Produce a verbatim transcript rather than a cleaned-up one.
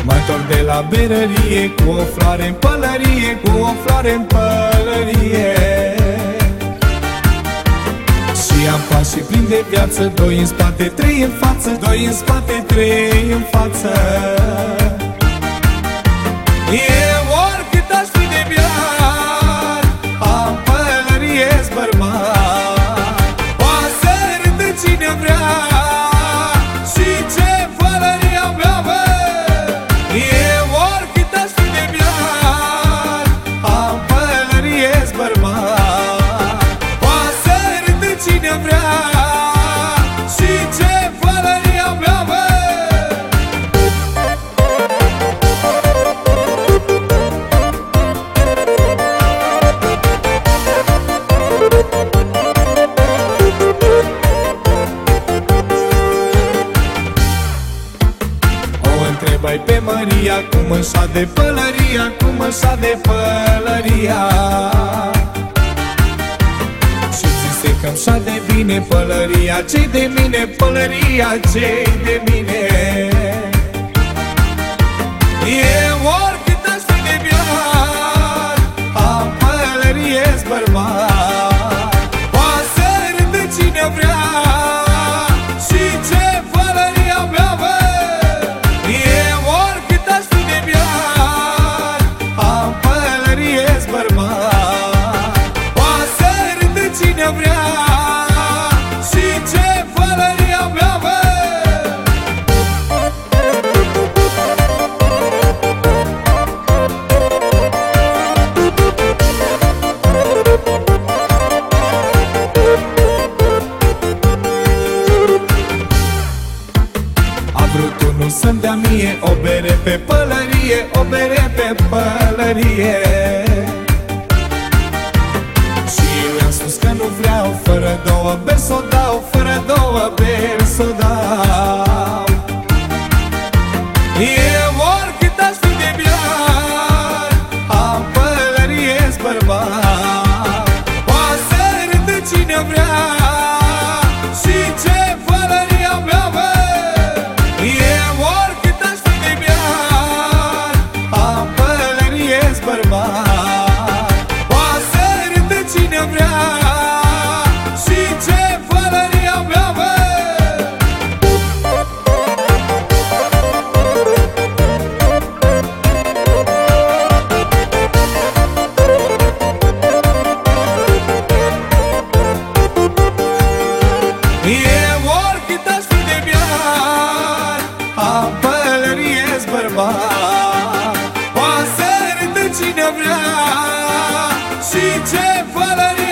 Mă întorc de la berărie cu o floare în pălărie, cu o floare în pălărie. Și am pașii plini de viață, doi în spate, trei în față, doi în spate, trei în față. Eu oricât aș fi de biar, am pălărie-s bărbat. Poate să râdă cine vrea și ce pălăria mea, bă. Eu oricât aș fi de biar, am pălărie-s bărbat. Poate să râdă cine vrea și ce pălăria mea, bă. Întrebai pe Maria cum își de pălăria, cum își de pălăria. Și zise că îmi de bine pălăria, ce-i de mine pălăria, ce-i de mine. Eu oricât aș fi de biar, am pălărie-s bărbat. Poate să râdă cine vrea și ce pălăria mea, bă. Vrea și ce pălăria mea, bă. A vrut unul să-mi dea mie o bere pe pălărie, o bere pe pălărie. Că nu vreau, fără două beri s-o dau, fără două beri s-o dau. Eu oricât aș fi de biar, am pălărie-s bărbat. Poate să râdă cine vrea și ce pălăria mea, bă. Eu oricât aș fi de biar, am pălărie-s bărbat. Poate să râdă cine vrea și ce pălăria mea, bă. Eu oricât aș fi de biar, am pălărie-s bărbat. Poate să râdă cine vrea și ce pălăria